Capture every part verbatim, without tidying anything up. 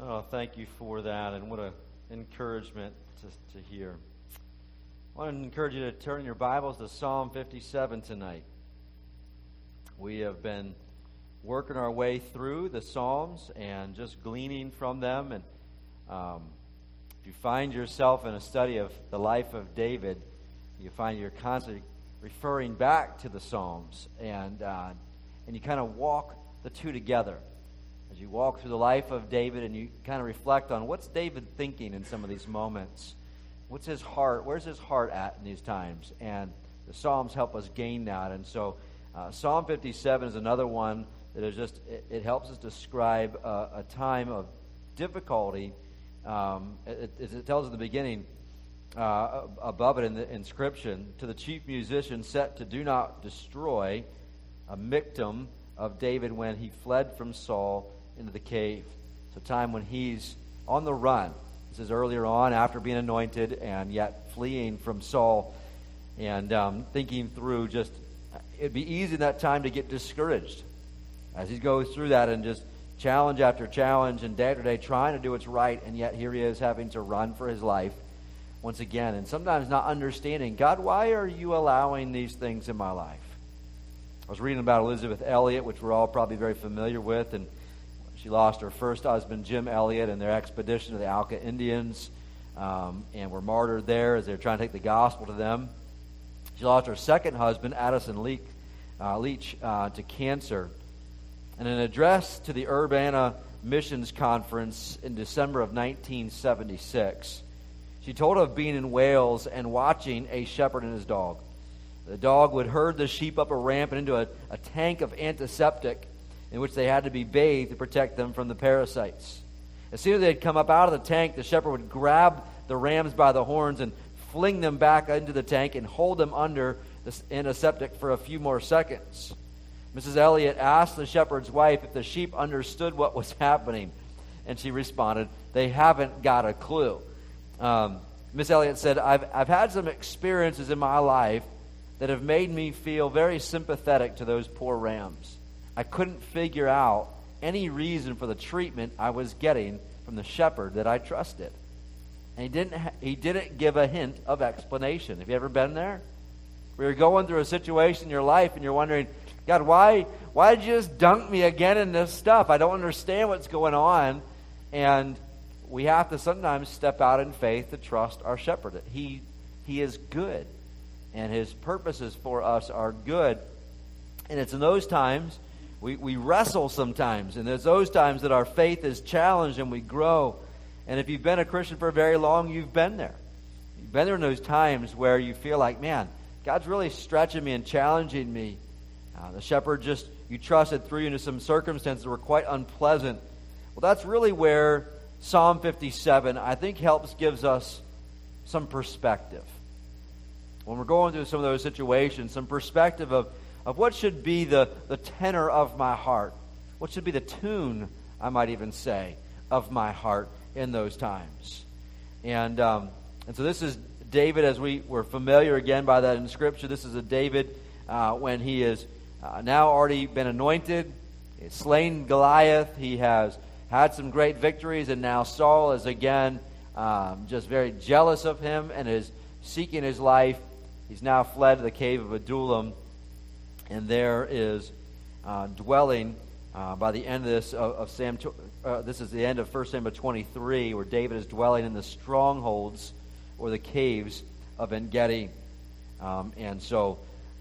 Oh, thank you for that, and what an encouragement to, to hear. I want to encourage you to turn your Bibles to Psalm fifty-seven tonight. We have been working our way through the Psalms and just gleaning from them. And um, if you find yourself in a study of the life of David, you find you're constantly referring back to the Psalms, and uh, and you kind of walk the two together. As you walk through the life of David and you kind of reflect on what's David thinking in some of these moments. What's his heart? Where's his heart at in these times? And the Psalms help us gain that. And so uh, Psalm fifty-seven is another one that is just, it, it helps us describe a, a time of difficulty. Um, it, it, it tells at the beginning, uh, above it in the inscription, to the chief musician set to do not destroy, a miktam of David when he fled from Saul into the cave. It's a time when he's on the run. This is earlier on, after being anointed and yet fleeing from Saul, and um, thinking through just, it'd be easy in that time to get discouraged as he goes through that and just challenge after challenge and day after day trying to do what's right, and yet here he is having to run for his life once again, and sometimes not understanding, God, why are you allowing these things in my life? I was reading about Elisabeth Elliot, which we're all probably very familiar with, and she lost her first husband, Jim Elliot, in their expedition to the Auca Indians, um, and were martyred there as they were trying to take the gospel to them. She lost her second husband, Addison Leach, uh, Leach uh, to cancer. In an address to the Urbana Missions Conference in December of nineteen seventy-six, she told of being in Wales and watching a shepherd and his dog. The dog would herd the sheep up a ramp and into a, a tank of antiseptic in which they had to be bathed to protect them from the parasites. As soon as they'd come up out of the tank, the shepherd would grab the rams by the horns and fling them back into the tank and hold them under the antiseptic for a few more seconds. Missus Elliot asked the shepherd's wife if the sheep understood what was happening, and she responded, "They haven't got a clue." Um, Miss Elliot said, I've, I've had some experiences in my life that have made me feel very sympathetic to those poor rams. I couldn't figure out any reason for the treatment I was getting from the shepherd that I trusted. And he didn't ha- he didn't give a hint of explanation. Have you ever been there? Where you're going through a situation in your life and you're wondering, God, why why did you just dunk me again in this stuff? I don't understand what's going on. And we have to sometimes step out in faith to trust our shepherd. He he is good. And his purposes for us are good. And it's in those times, we, we wrestle sometimes. And it's those times that our faith is challenged and we grow. And if you've been a Christian for very long, you've been there. You've been there in those times where you feel like, man, God's really stretching me and challenging me. Uh, the shepherd just, you trusted through into some circumstances that were quite unpleasant. Well, that's really where Psalm fifty-seven, I think, helps, gives us some perspective. When we're going through some of those situations, some perspective of, of what should be the, the tenor of my heart. What should be the tune, I might even say, of my heart in those times. And um, and so this is David, as we were familiar again by that in Scripture. This is a David uh, when he is uh, now already been anointed. He has slain Goliath. He has had some great victories. And now Saul is again um, just very jealous of him and is seeking his life. He's now fled to the cave of Adullam, and there is uh, dwelling uh, by the end of this of, of Sam. Uh, this is the end of First Samuel twenty-three, where David is dwelling in the strongholds or the caves of En-Gedi. Um, and so,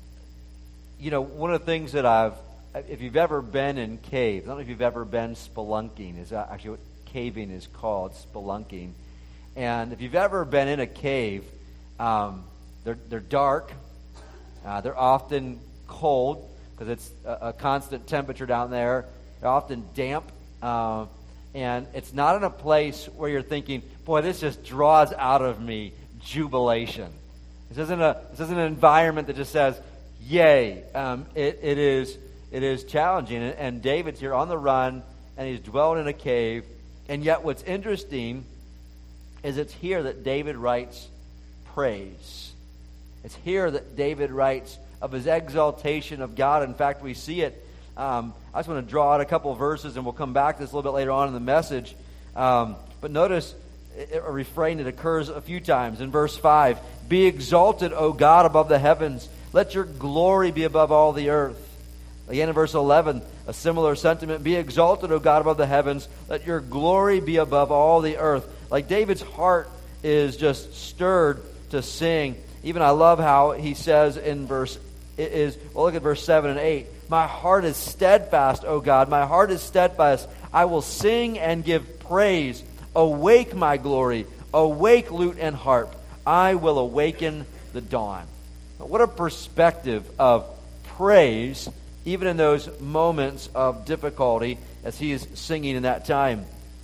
you know, one of the things that I've, if you've ever been in caves, I don't know if you've ever been spelunking. Is actually what caving is called, spelunking. And if you've ever been in a cave. Um, They're, they're dark. Uh, they're often cold because it's a, a constant temperature down there. They're often damp. Uh, and it's not in a place where you're thinking, boy, this just draws out of me jubilation. This isn't, a, this isn't an environment that just says, yay. Um, it, it is it is challenging. And, and David's here on the run, and he's dwelling in a cave. And yet what's interesting is it's here that David writes praise. It's here that David writes of his exaltation of God. In fact, we see it. Um, I just want to draw out a couple of verses, and we'll come back to this a little bit later on in the message. Um, but notice a refrain that occurs a few times. In verse five, be exalted, O God, above the heavens. Let your glory be above all the earth. Again in verse eleven, a similar sentiment. Be exalted, O God, above the heavens. Let your glory be above all the earth. Like David's heart is just stirred to sing. Even I love how he says in verse, it is, well, look at verse seven and eight. My heart is steadfast, O God. My heart is steadfast. I will sing and give praise. Awake, my glory. Awake, lute and harp. I will awaken the dawn. What a perspective of praise, even in those moments of difficulty, as he is singing in that time.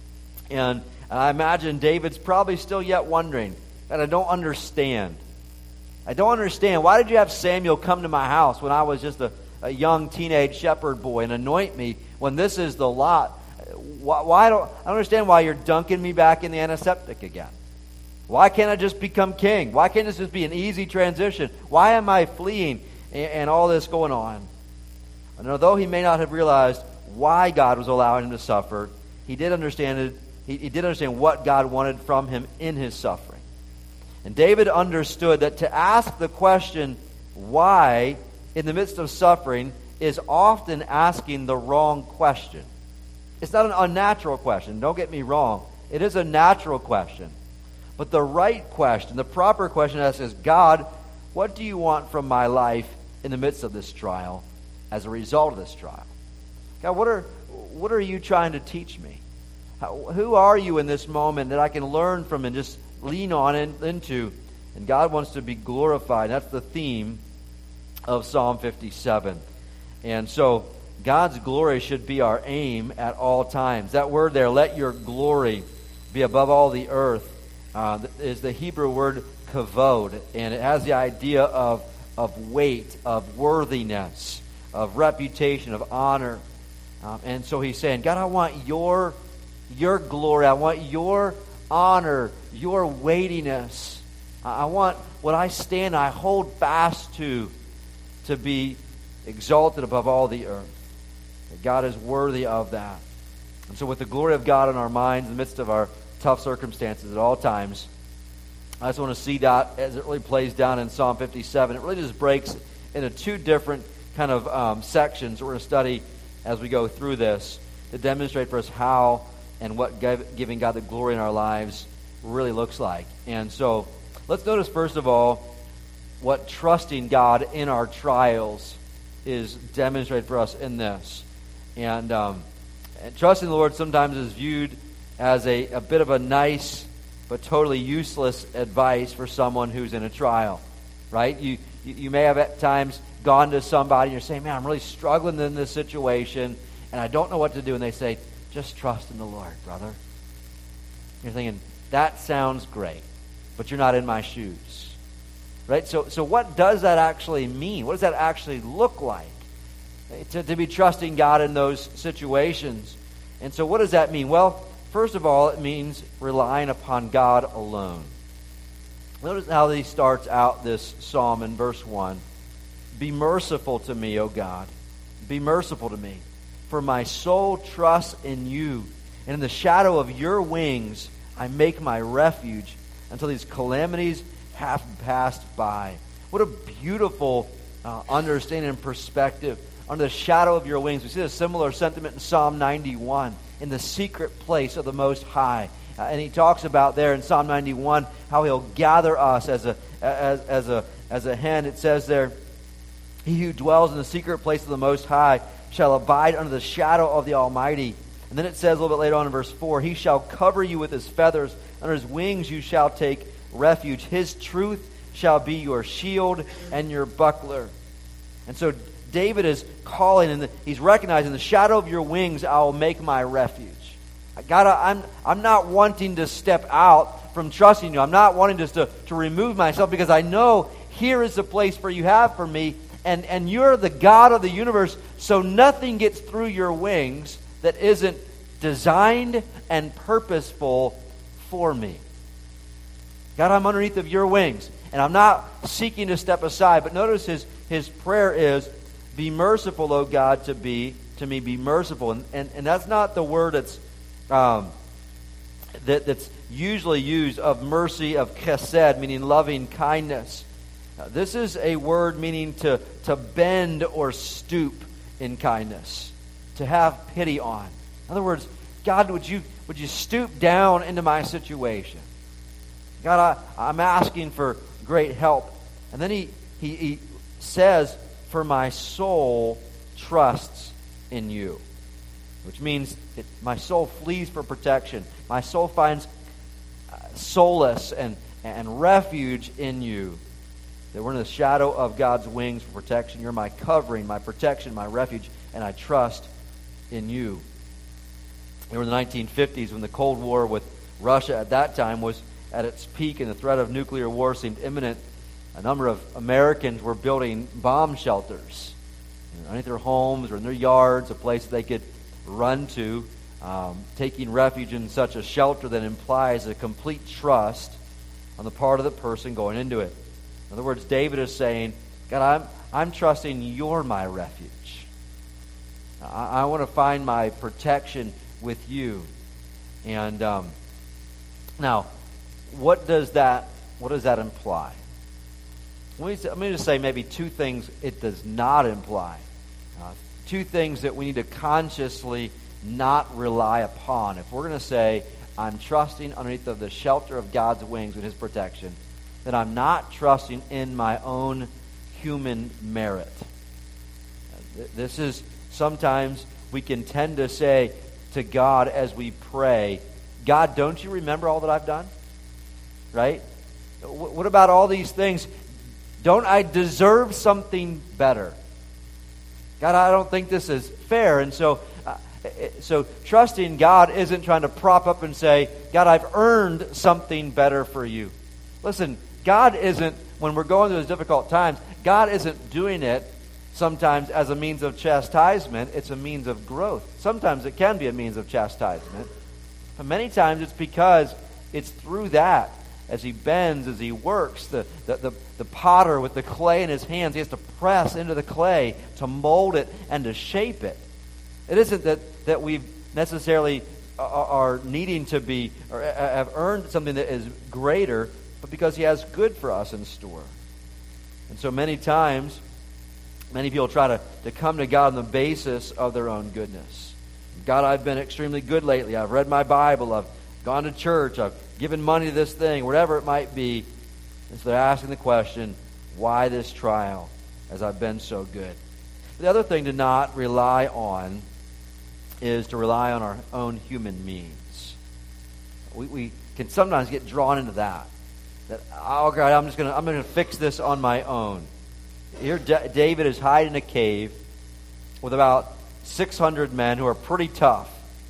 And I imagine David's probably still yet wondering, and I don't understand. I don't understand. Why did you have Samuel come to my house when I was just a, a young teenage shepherd boy and anoint me when this is the lot? Why, why don't I don't understand why you're dunking me back in the antiseptic again? Why can't I just become king? Why can't this just be an easy transition? Why am I fleeing and, and all this going on? And although he may not have realized why God was allowing him to suffer, he did understand it. He, he did understand what God wanted from him in his suffering. And David understood that to ask the question, why, in the midst of suffering, is often asking the wrong question. It's not an unnatural question. Don't get me wrong. It is a natural question. But the right question, the proper question to ask is, God, what do you want from my life in the midst of this trial as a result of this trial? God, what are, what are you trying to teach me? How, who are you in this moment that I can learn from and just lean on in, into? And God wants to be glorified. That's the theme of Psalm fifty-seven. And so God's glory should be our aim at all times. That word there, let your glory be above all the earth, uh, is the Hebrew word kavod. And it has the idea of, of weight, of worthiness, of reputation, of honor. Um, and so he's saying, God, I want your, your glory. I want your honor, your weightiness. I want what I stand, I hold fast to, to be exalted above all the earth. That God is worthy of that. And so with the glory of God in our minds in the midst of our tough circumstances at all times, I just want to see that as it really plays down in Psalm fifty-seven. It really just breaks into two different kind of um, sections we're going to study as we go through this to demonstrate for us how and what giving God the glory in our lives really looks like. And so let's notice first of all what trusting God in our trials is demonstrated for us in this. And, um, and trusting the Lord sometimes is viewed as a, a bit of a nice but totally useless advice for someone who's in a trial, right? You, you, you may have at times gone to somebody and you're saying, man, I'm really struggling in this situation and I don't know what to do. And they say, just trust in the Lord, brother. You're thinking, that sounds great, but you're not in my shoes. Right? So so what does that actually mean? What does that actually look like? To, to be trusting God in those situations. And so what does that mean? Well, first of all, it means relying upon God alone. Notice how he starts out this psalm in verse one. Be merciful to me, O God. Be merciful to me. For my soul trusts in you. And in the shadow of your wings I make my refuge until these calamities have passed by. What a beautiful uh, understanding and perspective. Under the shadow of your wings. We see a similar sentiment in Psalm ninety-one. In the secret place of the Most High. Uh, and he talks about there in Psalm ninety-one how he'll gather us as a, as, as, a, as a hen. It says there, he who dwells in the secret place of the Most High shall abide under the shadow of the Almighty. And then it says a little bit later on in verse four, he shall cover you with his feathers. Under his wings you shall take refuge. His truth shall be your shield and your buckler. And so David is calling, and he's recognizing, the shadow of your wings I will make my refuge. God, I'm, I'm not wanting to step out from trusting you. I'm not wanting just to, to remove myself because I know here is the place where you have for me, and, and you're the God of the universe, so nothing gets through your wings that isn't designed and purposeful for me. God, I'm underneath of your wings, and I'm not seeking to step aside. But notice his, his prayer is, be merciful, O God, to be to me, be merciful. And, and, and that's not the word that's um, that, that's usually used of mercy, of chesed, meaning loving kindness. Uh, this is a word meaning to, to bend or stoop in kindness, to have pity on. In other words, God, would you would you stoop down into my situation? God, I, I'm asking for great help. And then he, he, he says, for my soul trusts in you. Which means it, my soul flees for protection. My soul finds uh, solace and, and refuge in you. That we're in the shadow of God's wings for protection. You're my covering, my protection, my refuge, and I trust in you. They were in the nineteen fifties when the Cold War with Russia at that time was at its peak and the threat of nuclear war seemed imminent. A number of Americans were building bomb shelters underneath their homes or in their yards, a place that they could run to, um, taking refuge in such a shelter that implies a complete trust on the part of the person going into it. In other words, David is saying, God, I'm, I'm trusting you're my refuge. I, I want to find my protection with you. And um, now, what does that what does that imply? Let me, let me just say maybe two things it does not imply. Uh, two things that we need to consciously not rely upon. If we're going to say, I'm trusting underneath of the shelter of God's wings and his protection, then I'm not trusting in my own human merit. This is sometimes we can tend to say to God as we pray, God, don't you remember all that I've done? Right? What about all these things? Don't I deserve something better? God, I don't think this is fair. And so, uh, so trusting God isn't trying to prop up and say, God, I've earned something better for you. Listen, God isn't, when we're going through those difficult times, God isn't doing it sometimes as a means of chastisement. It's a means of growth. Sometimes it can be a means of chastisement. But many times it's because it's through that, as he bends, as he works, the, the, the, the potter with the clay in his hands, he has to press into the clay to mold it and to shape it. It isn't that, that we necessarily are, are needing to be, or have earned something that is greater, but because he has good for us in store. And so many times, many people try to, to come to God on the basis of their own goodness. God, I've been extremely good lately. I've read my Bible. I've gone to church. I've given money to this thing, whatever it might be. And so they're asking the question, why this trial as I've been so good? The other thing to not rely on is to rely on our own human means. We, we can sometimes get drawn into that. That, oh God, I'm just going to I'm going to fix this on my own. Here D- David is hiding in a cave with about six hundred men who are pretty tough.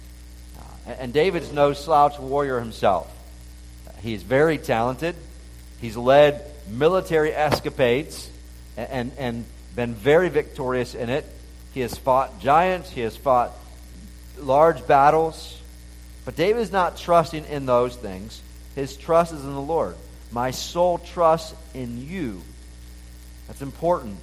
Uh, and David's no slouch warrior himself. Uh, he's very talented. He's led military escapades and, and, and been very victorious in it. He has fought giants. He has fought large battles. But David is not trusting in those things. His trust is in the Lord. My soul trusts in you. That's important.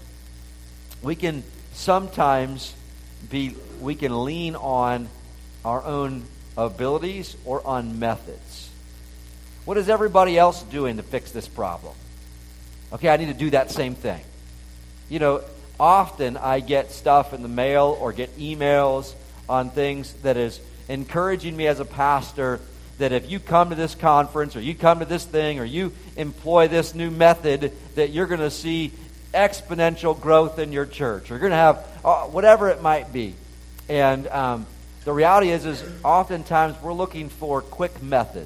We can sometimes be, we can lean on our own abilities or on methods. What is everybody else doing to fix this problem? Okay, I need to do that same thing. You know, often I get stuff in the mail or get emails on things that is encouraging me as a pastor that if you come to this conference or you come to this thing or you employ this new method, that you're going to see exponential growth in your church. Or you're going to have uh, whatever it might be. And um, the reality is, is oftentimes we're looking for quick methods.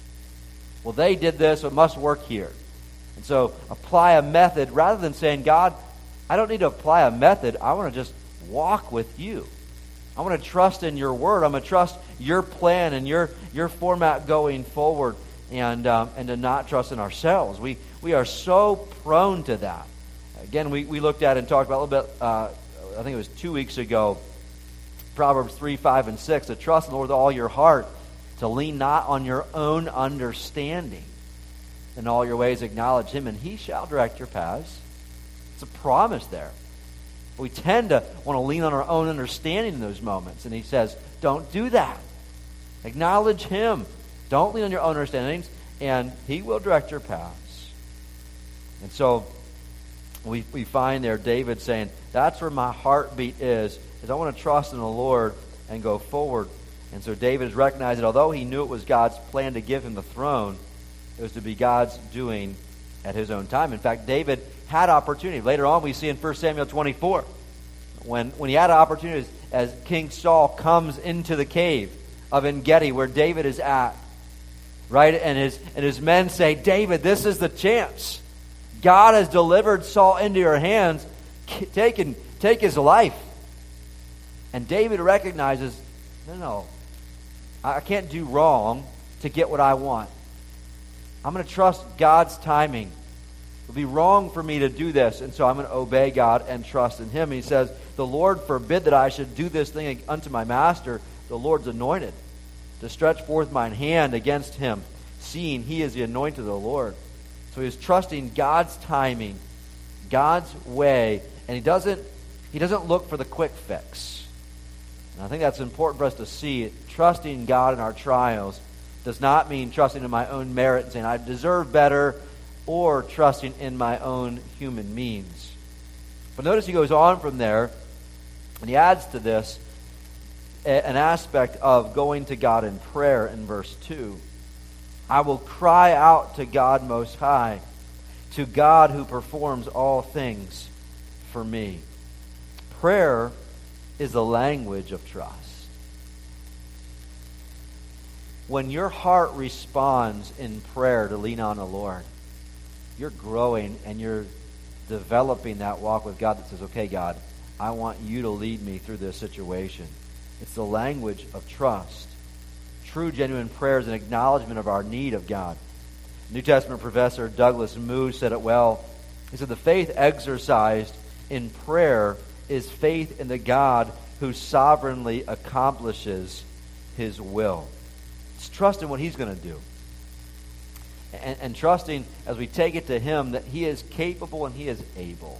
Well, they did this, so it must work here. And so apply a method rather than saying, God, I don't need to apply a method. I want to just walk with you. I want to trust in your word. I'm going to trust your plan and your your format going forward, and um, and to not trust in ourselves. We we are so prone to that. Again, we, we looked at and talked about a little bit, uh, I think it was two weeks ago, Proverbs three, five, and six, to trust in the Lord with all your heart, to lean not on your own understanding. In all your ways acknowledge him, and he shall direct your paths. It's a promise there. We tend to want to lean on our own understanding in those moments. And he says, don't do that. Acknowledge him. Don't lean on your own understandings, and he will direct your paths. And so we we find there David saying, that's where my heartbeat is, is I want to trust in the Lord and go forward. And so David is recognizing that although he knew it was God's plan to give him the throne, it was to be God's doing at his own time. In fact, David had opportunity. Later on, we see in First Samuel twenty-four, when, when he had opportunities as King Saul comes into the cave of En-Gedi, where David is at, right? And his, and his men say, David, this is the chance. God has delivered Saul into your hands. Take, and, take his life. And David recognizes, no, no, I can't do wrong to get what I want. I'm going to trust God's timing. It would be wrong for me to do this, and so I'm going to obey God and trust in him. He says, the Lord forbid that I should do this thing unto my master, the Lord's anointed, to stretch forth mine hand against him, seeing he is the anointed of the Lord. So he's trusting God's timing, God's way, and he doesn't he doesn't look for the quick fix. And I think that's important for us to see. Trusting God in our trials does not mean trusting in my own merit and saying I deserve better, or trusting in my own human means. But notice he goes on from there, and he adds to this a, an aspect of going to God in prayer in verse two. I will cry out to God Most High, to God who performs all things for me. Prayer is the language of trust. When your heart responds in prayer to lean on the Lord, you're growing and you're developing that walk with God that says, okay, God, I want you to lead me through this situation. It's the language of trust. True, genuine prayer is an acknowledgement of our need of God. New Testament professor Douglas Moo said it well. He said, the faith exercised in prayer is faith in the God who sovereignly accomplishes his will. It's trust in what he's going to do. And, and trusting, as we take it to him, that he is capable and he is able.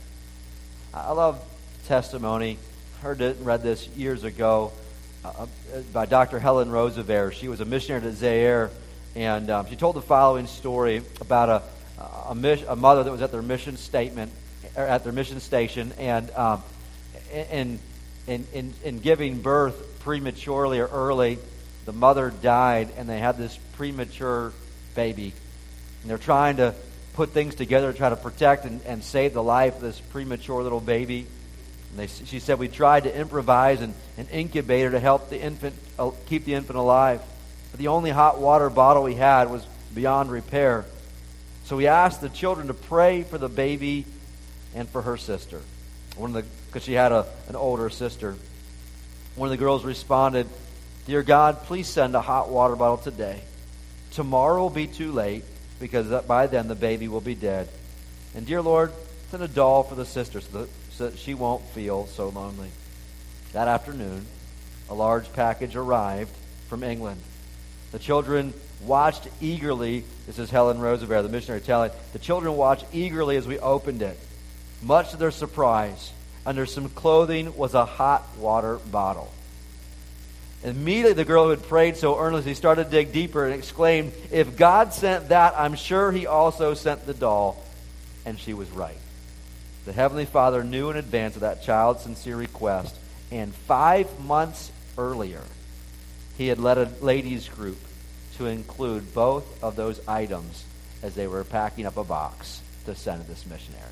I love testimony. I heard it and read this years ago. Uh, by Doctor Helen Roosevelt. She was a missionary to Zaire, and um, she told the following story about a a, mis- a mother that was at their mission statement, or at their mission station, and um, in, in in in giving birth prematurely or early, the mother died, and they had this premature baby, and they're trying to put things together to try to protect and, and save the life of this premature little baby. And they, she said, we tried to improvise an, an incubator to help the infant, uh, keep the infant alive. But the only hot water bottle we had was beyond repair. So we asked the children to pray for the baby and for her sister. One of the, because she had a, an older sister. One of the girls responded, Dear God, please send a hot water bottle today. Tomorrow will be too late, because by then the baby will be dead. And dear Lord, send a doll for the sister so that so that she won't feel so lonely. That afternoon, a large package arrived from England. The children watched eagerly. This is Helen Roosevelt, the missionary, telling. The children watched eagerly as we opened it. Much to their surprise, under some clothing was a hot water bottle. Immediately the girl who had prayed so earnestly started to dig deeper and exclaimed, if God sent that, I'm sure he also sent the doll. And she was right. The Heavenly Father knew in advance of that child's sincere request, and five months earlier, he had led a ladies' group to include both of those items as they were packing up a box to send to this missionary.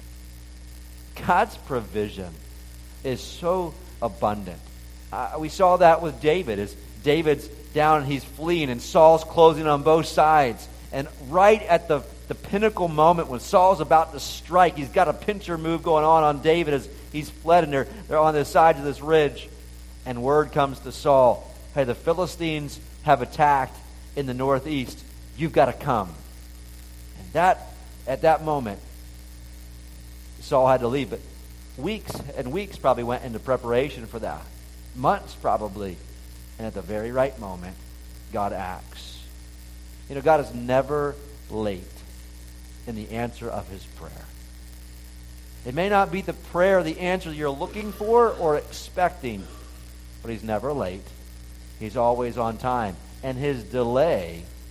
God's provision is so abundant. Uh, we saw that with David, as David's down and he's fleeing, and Saul's closing on both sides. And right at the The pinnacle moment when Saul's about to strike, he's got a pincher move going on on David as he's fled, and they're, they're on the sides of this ridge. And word comes to Saul, hey, the Philistines have attacked in the northeast. You've got to come. And that, at that moment, Saul had to leave. But weeks and weeks probably went into preparation for that. Months probably. And at the very right moment, God acts. You know, God is never late in the answer of his prayer. It may not be the prayer, the answer you're looking for or expecting, but he's never late. He's always on time. And his delay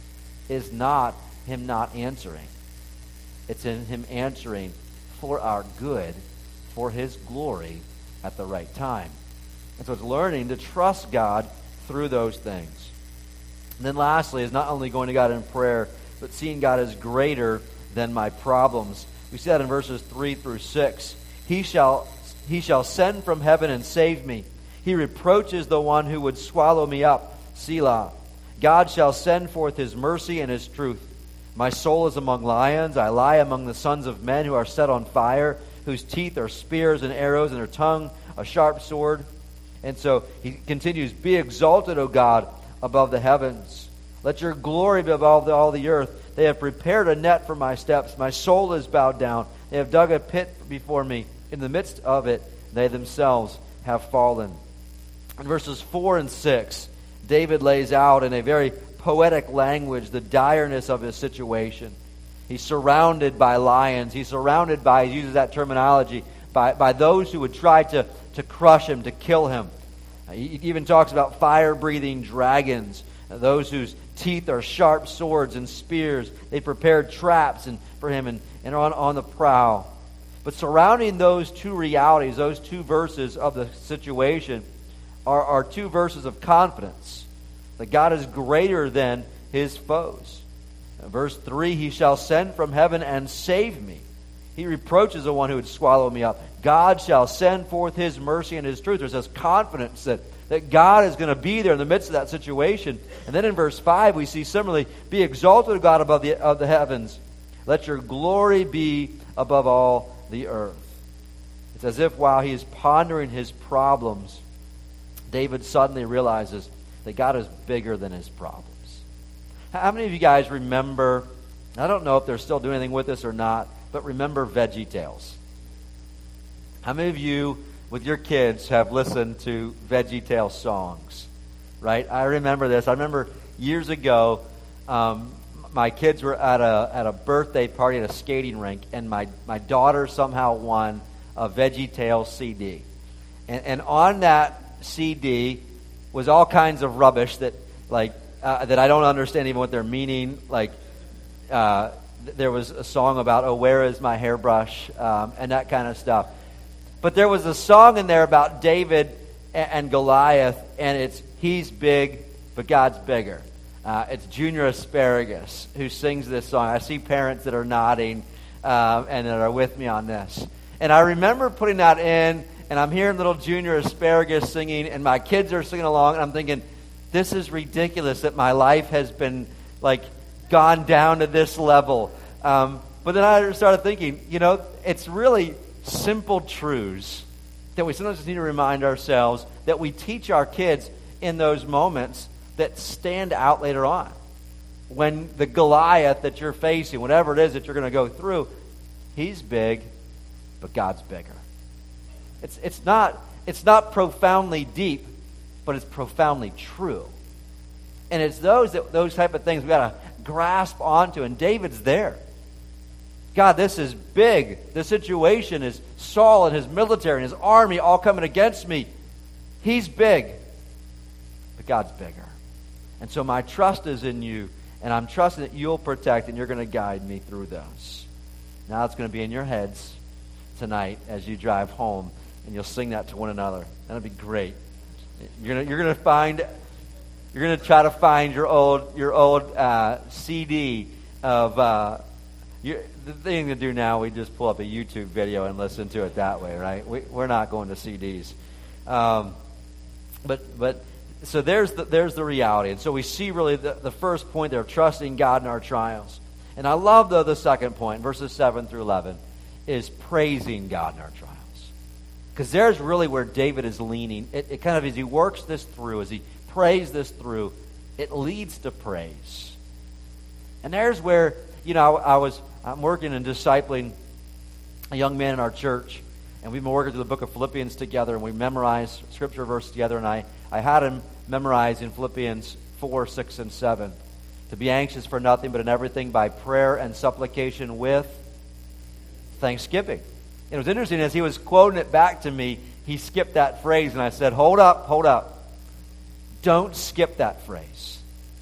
is not him not answering. It's in him answering for our good, for his glory at the right time. And so it's learning to trust God through those things. And then lastly is not only going to God in prayer, but seeing God as greater than my problems. We see that in verses three through six. He shall, he shall send from heaven and save me. He reproaches the one who would swallow me up. Selah. God shall send forth his mercy and his truth. My soul is among lions. I lie among the sons of men who are set on fire, whose teeth are spears and arrows, and their tongue a sharp sword. And so he continues, be exalted, O God, above the heavens. Let your glory be above all the earth. They have prepared a net for my steps. My soul is bowed down. They have dug a pit before me. In the midst of it, they themselves have fallen. In verses four and six, David lays out in a very poetic language the direness of his situation. He's surrounded by lions. He's surrounded by, he uses that terminology, by, by those who would try to, to crush him, to kill him. He even talks about fire-breathing dragons, those whose teeth are sharp swords and spears. They prepared traps and, for him and, and on, on the prowl. But surrounding those two realities, those two verses of the situation, are, are two verses of confidence that God is greater than his foes. In verse three, he shall send from heaven and save me. He reproaches the one who would swallow me up. God shall send forth his mercy and his truth. There's this confidence that, that God is going to be there in the midst of that situation. And then in verse five, we see similarly, be exalted, O God, above the, of the heavens. Let your glory be above all the earth. It's as if while he is pondering his problems, David suddenly realizes that God is bigger than his problems. How many of you guys remember, I don't know if they're still doing anything with this or not, but remember VeggieTales? How many of you, with your kids, have listened to VeggieTales songs? Right? I remember this. I remember years ago, um, my kids were at a at a birthday party at a skating rink, and my, my daughter somehow won a VeggieTales C D. And, and on that C D was all kinds of rubbish that, like, uh, that I don't understand even what they're meaning. Like, uh, th- there was a song about, oh, where is my hairbrush, um, and that kind of stuff. But there was a song in there about David and, and Goliath, and it's, he's big, but God's bigger. Uh, it's Junior Asparagus who sings this song. I see parents that are nodding um, and that are with me on this. And I remember putting that in, and I'm hearing little Junior Asparagus singing, and my kids are singing along, and I'm thinking, this is ridiculous that my life has been, like, gone down to this level. Um, but then I started thinking, you know, it's really simple truths that we sometimes need to remind ourselves that we teach our kids in those moments that stand out later on. When the Goliath that you're facing, whatever it is that you're going to go through, he's big, but God's bigger. It's it's not it's not profoundly deep, but it's profoundly true. And it's those that those type of things we got to grasp onto. And David's there. God, this is big. The situation is Saul and his military and his army all coming against me. He's big, but God's bigger. And so my trust is in you, and I'm trusting that you'll protect and you're going to guide me through those. Now it's going to be in your heads tonight as you drive home, and you'll sing that to one another. That'll be great. You're going to, you're going to find, you're going to try to find your old your old uh, C D of. Uh, you, the thing to do now, we just pull up a YouTube video and listen to it that way, right? We, we're not going to C Ds, um, but but. So there's the, there's the reality. And so we see really the, the first point there of trusting God in our trials. And I love, though, the second point, verses seven through eleven, is praising God in our trials. Because there's really where David is leaning. It, it kind of, as he works this through, as he prays this through, it leads to praise. And there's where, you know, I, I was, I'm working and discipling a young man in our church. And we've been working through the book of Philippians together, and we memorized scripture verse together, and I, I had him memorize in Philippians four, six, and seven. To be anxious for nothing, but in everything by prayer and supplication with thanksgiving. And it was interesting, as he was quoting it back to me, he skipped that phrase, and I said, hold up, hold up. Don't skip that phrase.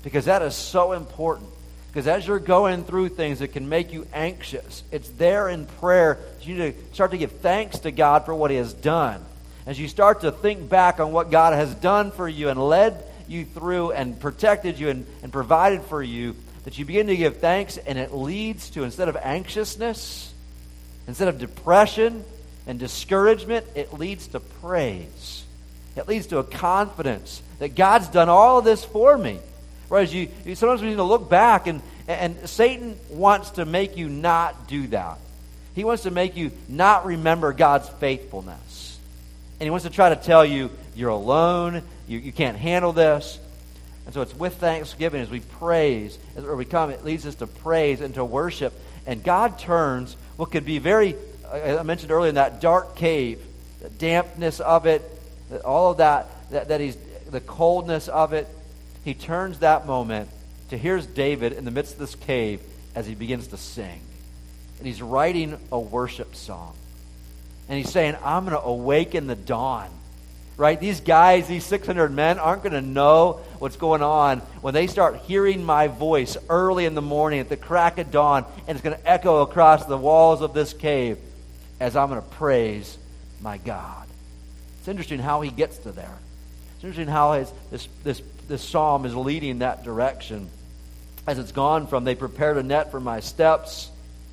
because that is so important. Because as you're going through things that can make you anxious, it's there in prayer that you need to start to give thanks to God for what He has done. As you start to think back on what God has done for you and led you through and protected you and, and provided for you, that you begin to give thanks, and it leads to, instead of anxiousness, instead of depression and discouragement, it leads to praise. It leads to a confidence that God's done all of this for me. Whereas you, you sometimes we need to look back, and, and Satan wants to make you not do that. He wants to make you not remember God's faithfulness. And he wants to try to tell you you're alone, you, you can't handle this. And so it's with thanksgiving as we praise, as we come, it leads us to praise and to worship. And God turns what could be very, I mentioned earlier, in that dark cave, the dampness of it, all of that, that, that he's, the coldness of it, He turns that moment to, here's David in the midst of this cave as he begins to sing. And he's writing a worship song. And he's saying, I'm going to awaken the dawn. Right? These guys, these six hundred men, aren't going to know what's going on when they start hearing my voice early in the morning at the crack of dawn, and it's going to echo across the walls of this cave as I'm going to praise my God. It's interesting how he gets to there. It's interesting how his, this, this, this psalm is leading that direction. As it's gone from, they prepared a net for my steps,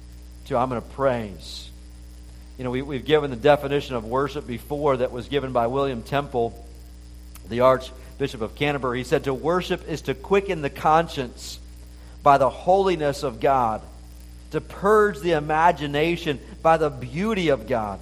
to I'm going to praise. You know, we, we've given the definition of worship before that was given by William Temple, the Archbishop of Canterbury. He said, to worship is to quicken the conscience by the holiness of God, to purge the imagination by the beauty of God,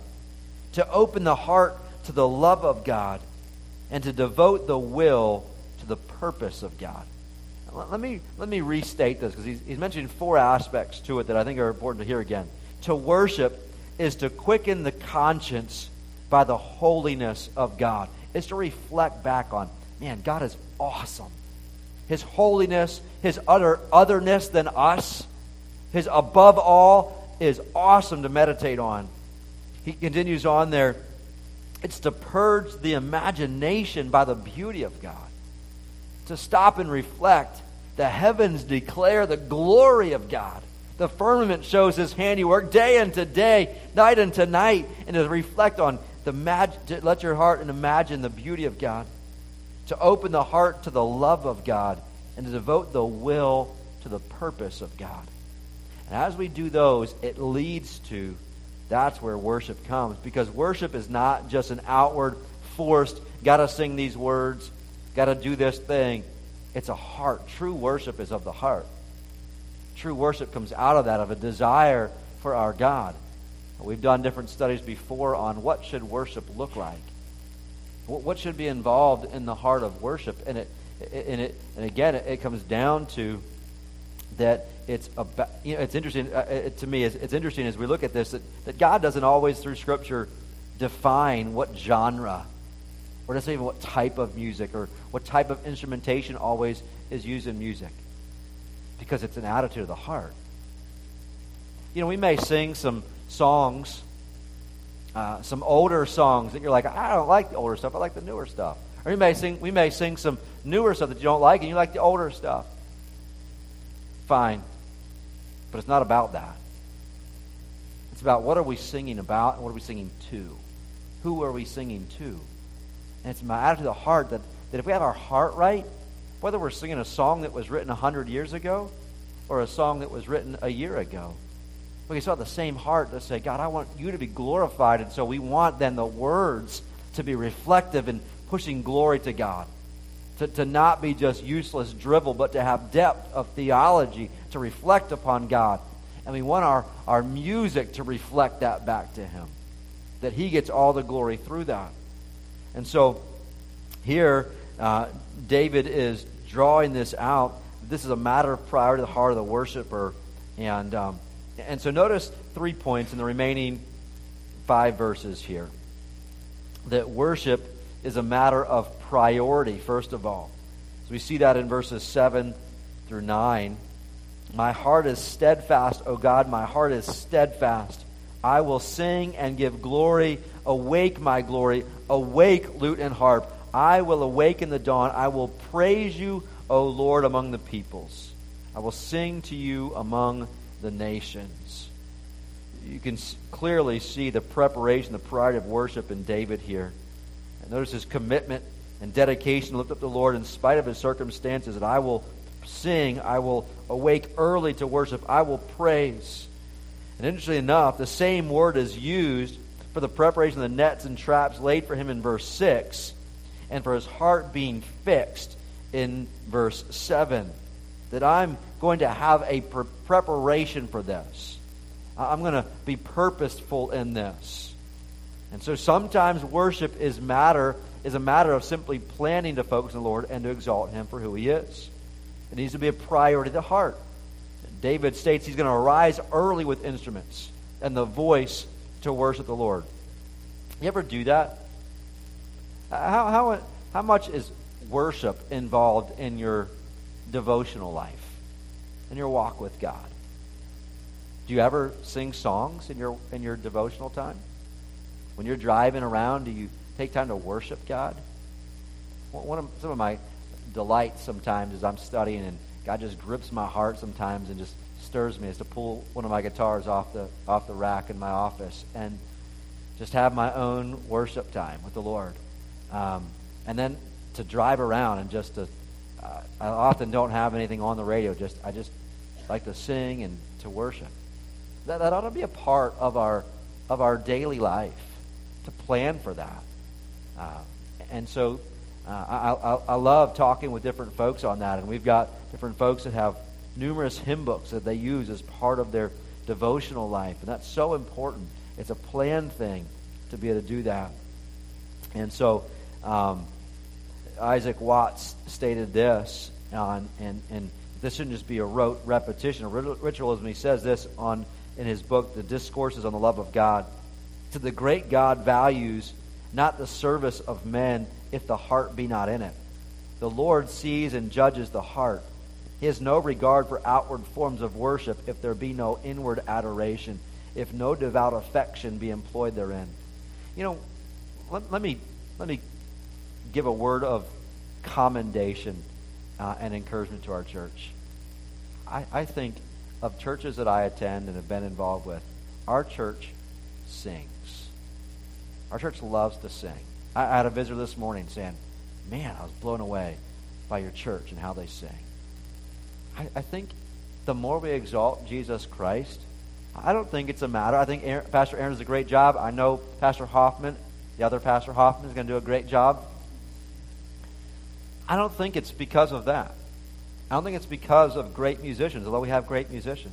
to open the heart to the love of God, and to devote the will to the purpose of God. Let me, let me restate this, because he's, he's mentioning four aspects to it that I think are important to hear again. To worship is to quicken the conscience by the holiness of God. It's to reflect back on, man, God is awesome. His holiness, His utter otherness than us, His above all is awesome to meditate on. He continues on there. It's to purge the imagination by the beauty of God. To stop and reflect. The heavens declare the glory of God. The firmament shows His handiwork day unto day, night unto night, and to reflect on the mag- to let your heart and imagine the beauty of God. To open the heart to the love of God, and to devote the will to the purpose of God. And as we do those, it leads to, that's where worship comes. Because worship is not just an outward, forced, got to sing these words, got to do this thing. It's a heart. True worship is of the heart. True worship comes out of that, of a desire for our God. We've done different studies before on what should worship look like. What should be involved in the heart of worship. And it, and it, and again, it comes down to that it's about, you know, it's interesting, uh, it, to me, it's, it's interesting as we look at this, that, that God doesn't always, through Scripture, define what genre, or doesn't even what type of music, or what type of instrumentation always is used in music. Because it's an attitude of the heart. You know, we may sing some songs, uh, some older songs that you're like, I don't like the older stuff, I like the newer stuff. Or we may sing, we may sing some newer stuff that you don't like, and you like the older stuff. Fine. But it's not about that. It's about what are we singing about, and what are we singing to? Who are we singing to? And it's my attitude of the heart that, that if we have our heart right, whether we're singing a song that was written a hundred years ago or a song that was written a year ago, we can still have the same heart to say, God, I want you to be glorified. And so we want then the words to be reflective and pushing glory to God. To, to not be just useless drivel, but to have depth of theology to reflect upon God. And we want our, our music to reflect that back to Him. That He gets all the glory through that. And so here, uh, David is drawing this out. This is a matter of priority to the heart of the worshiper. And um, and so notice three points in the remaining five verses here. That worship is a matter of priority, first of all. So we see that in verses seven through nine. My heart is steadfast, O God, my heart is steadfast. I will sing and give glory. Awake, my glory. Awake, lute and harp. I will awaken the dawn. I will praise you, O Lord, among the peoples. I will sing to you among the nations. You can clearly see the preparation, the priority of worship in David here. And notice his commitment and dedication to lift up the Lord in spite of his circumstances. That I will sing, I will awake early to worship, I will praise. And interestingly enough, the same word is used for the preparation of the nets and traps laid for him in verse six, and for his heart being fixed in verse seven. That I'm going to have a pre- preparation for this. I'm going to be purposeful in this. And so sometimes worship is matter is a matter of simply planning to focus on the Lord and to exalt Him for who He is. It needs to be a priority of the heart. David states he's going to arise early with instruments and the voice to worship the Lord. You ever do that? How how how much is worship involved in your devotional life, in your walk with God? Do you ever sing songs in your in your devotional time? When you're driving around, do you take time to worship God? One of some of my delights sometimes is I'm studying and God just grips my heart sometimes and just stirs me is to pull one of my guitars off the off the rack in my office and just have my own worship time with the Lord. Um, and then to drive around and just to, uh, I often don't have anything on the radio. Just I just like to sing and to worship. That that ought to be a part of our of our daily life, to plan for that. Uh, and so uh, I, I I love talking with different folks on that, and we've got different folks that have numerous hymn books that they use as part of their devotional life, and that's so important. It's a planned thing to be able to do that. And so um, Isaac Watts stated this, on, and, and this shouldn't just be a rote repetition of ritualism. He says this on in his book, The Discourses on the Love of God. To the great God values not the service of men if the heart be not in it. The Lord sees and judges the heart. He has no regard for outward forms of worship if there be no inward adoration, if no devout affection be employed therein. You know, let, let me let me give a word of commendation uh, and encouragement to our church. I, I think of churches that I attend and have been involved with, our church sings. Our church loves to sing. I, I had a visitor this morning saying, man, I was blown away by your church and how they sing. I, I think the more we exalt Jesus Christ, I don't think it's a matter. I think Aaron, Pastor Aaron does a great job. I know Pastor Hoffman, the other Pastor Hoffman, is going to do a great job. I don't think it's because of that. I don't think it's because of great musicians, although we have great musicians.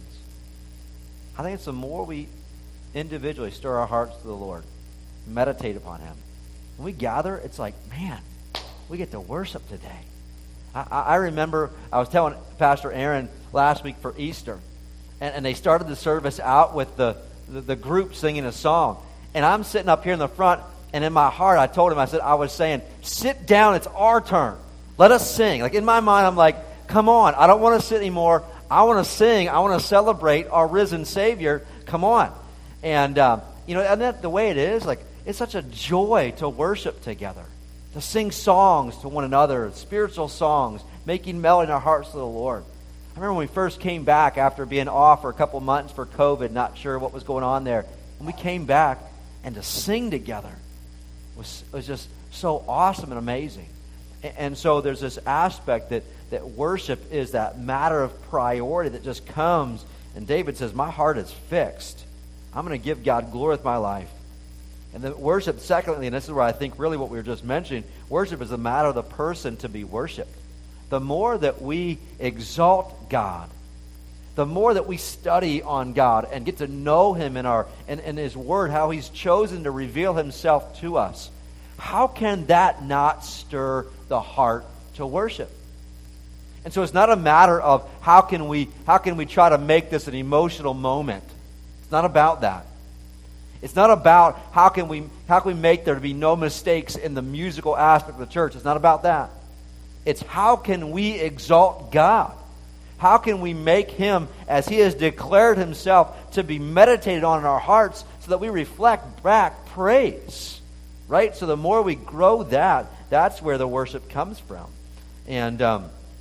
I think it's the more we individually stir our hearts to the Lord, meditate upon Him. When we gather, it's like, man, we get to worship today. I, I remember I was telling Pastor Aaron last week for Easter, and, and they started the service out with the, the, the group singing a song. And I'm sitting up here in the front, and in my heart, I told him, I said, I was saying, sit down, it's our turn. Let us sing. Like in my mind, I'm like, come on, I don't want to sit anymore. I want to sing. I want to celebrate our risen Savior. Come on. And, um, you know, and that the way it is, like, it's such a joy to worship together, to sing songs to one another, spiritual songs, making melody in our hearts to the Lord. I remember when we first came back after being off for a couple months for COVID, not sure what was going on there. When we came back, and to sing together was, was just so awesome and amazing. And so there's this aspect that, that worship is that matter of priority that just comes. And David says, my heart is fixed. I'm going to give God glory with my life. And then worship, secondly, and this is where I think really what we were just mentioning, worship is a matter of the person to be worshipped. The more that we exalt God, the more that we study on God and get to know Him in our in, in His Word, how He's chosen to reveal Himself to us, how can that not stir the heart to worship? And so it's not a matter of how can we how can we try to make this an emotional moment. It's not about that. It's not about how can we how can we make there to be no mistakes in the musical aspect of the church. It's not about that. It's how can we exalt God? How can we make Him, as He has declared Himself, to be meditated on in our hearts so that we reflect back praise? Right? So the more we grow that, that's where the worship comes from. And um,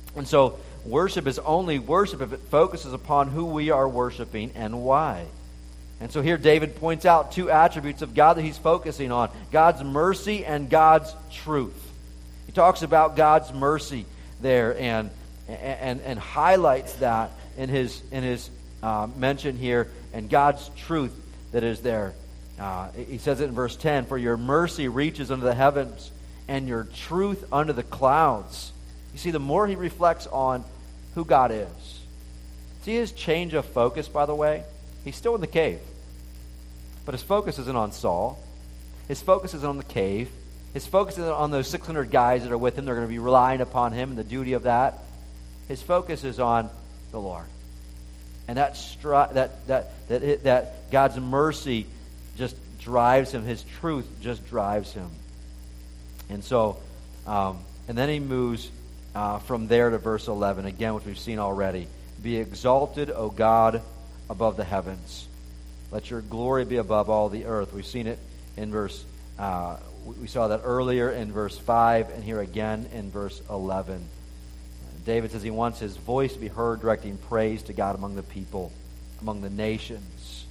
And so worship is only worship if it focuses upon who we are worshiping and why. And so here David points out two attributes of God that he's focusing on: God's mercy and God's truth. He talks about God's mercy there and and and highlights that in his in his uh, mention here, and God's truth that is there. Uh, he says it in verse ten, "For your mercy reaches unto the heavens, and your truth unto the clouds." You see, the more he reflects on who God is. See his change of focus, by the way? He's still in the cave. But his focus isn't on Saul. His focus isn't on the cave. His focus isn't on those six hundred guys that are with him. They're going to be relying upon him and the duty of that. His focus is on the Lord. And that stri- that that that it, that God's mercy just drives him. His truth just drives him. And so, um, and then he moves uh, from there to verse eleven, again, which we've seen already. "Be exalted, O God, above the heavens. Let your glory be above all the earth." We've seen it in verse, uh, we saw that earlier in verse five, and here again in verse eleven. David says he wants his voice to be heard directing praise to God among the people, among the nations.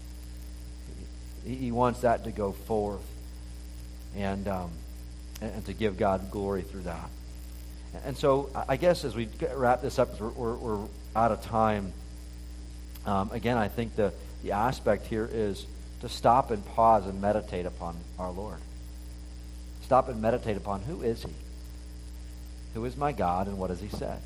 He, he wants that to go forth and, um, and, and to give God glory through that. And so I guess as we wrap this up, we're, we're, we're out of time. Um, again, I think the The aspect here is to stop and pause and meditate upon our Lord. Stop and meditate upon who is He? Who is my God, and what has He said?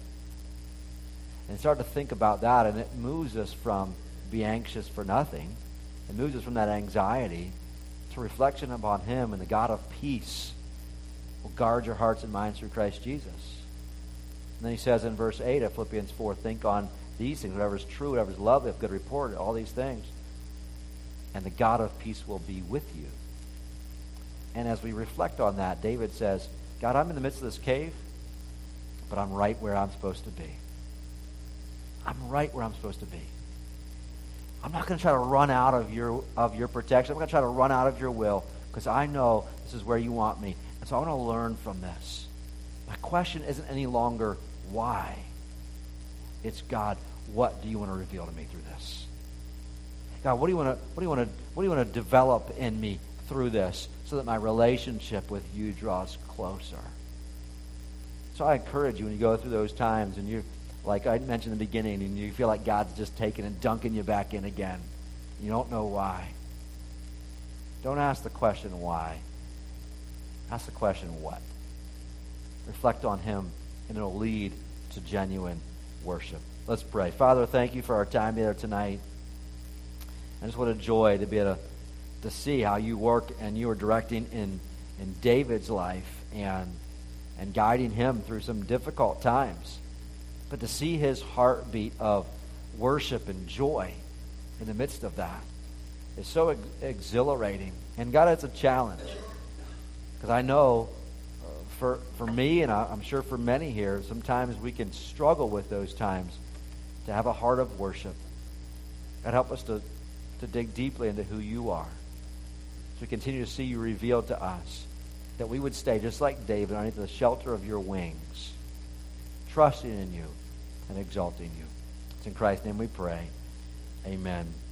And start to think about that, and it moves us from be anxious for nothing. It moves us from that anxiety to reflection upon Him, and the God of peace will guard your hearts and minds through Christ Jesus. And then he says in verse eight of Philippians four, "Think on these things, whatever is true, whatever is lovely, of good report, all these things. And the God of peace will be with you." And as we reflect on that, David says, God, I'm in the midst of this cave, but I'm right where I'm supposed to be. I'm right where I'm supposed to be. I'm not going to try to run out of your of your protection. I'm going to try to run out of your will, because I know this is where you want me. And so I want to learn from this. My question isn't any longer why. It's, God, what do you want to reveal to me through this? God, what do you want to what do you want to what do you want to develop in me through this, so that my relationship with you draws closer? So I encourage you, when you go through those times and you, like I mentioned in the beginning, and you feel like God's just taking and dunking you back in again, you don't know why. Don't ask the question why. Ask the question what. Reflect on Him, and it'll lead to genuine worship. Let's pray. Father, thank you for our time here tonight. And just what a joy to be able to, to see how you work and you are directing in, in David's life and and guiding him through some difficult times. But to see his heartbeat of worship and joy in the midst of that is so ex- exhilarating. And God, it's a challenge. Because I know uh, for for me, and I, I'm sure for many here, sometimes we can struggle with those times to have a heart of worship. God, help us to, to dig deeply into who you are. So we continue to see you revealed to us. That we would stay just like David underneath the shelter of your wings, trusting in you and exalting you. It's in Christ's name we pray. Amen.